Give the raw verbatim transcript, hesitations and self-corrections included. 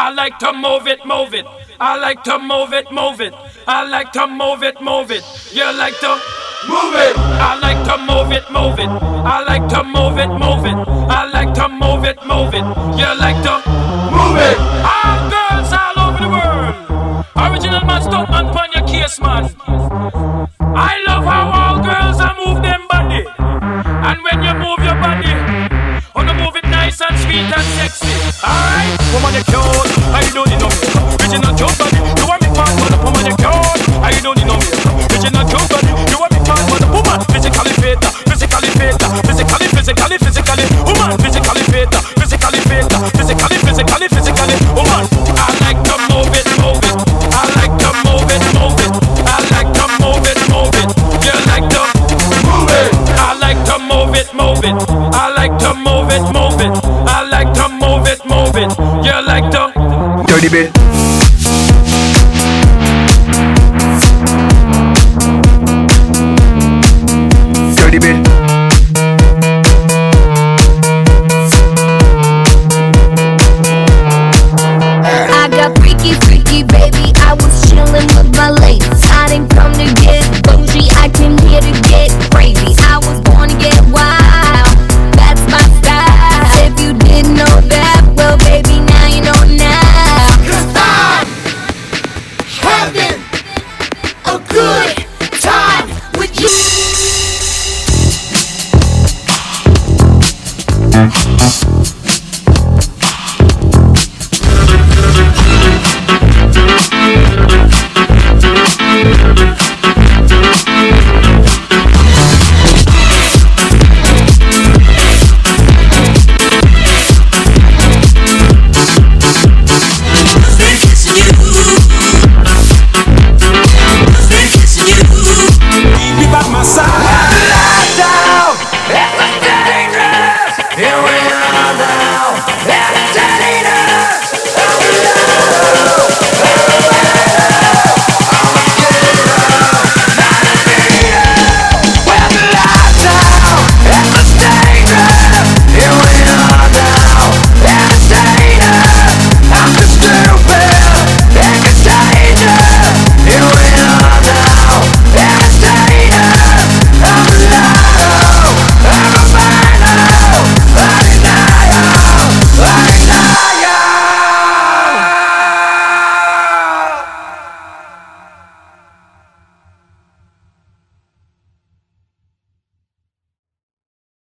I like to move it, move it. I like to move it, move it. I like to move it, move it. You like to move it. I like to move it, move it. I like to move it, move it. I like to move it, move it. You like to move it. All girls all over the world. Original man, stunt man, pon your case, man. I love how all girls are move them body. And when you move your body, wanna move it nice and sweet and sexy. Alright, woman you cute, I don't need no makeup. Original cute body, you want me part for the woman you cute, I don't need no makeup. Original cute body, you want me part for the woman. Physically fit, physically fit, physically, physically, physically, woman. Physically fit, physically fit, physically, physically, physically, woman. I like to move it, move it. I like to move it, move it. I like to move it, move it. You like to move it. I like to move it, move it. I like to move it, move it. I like to move it, move it. You like to dirty bit.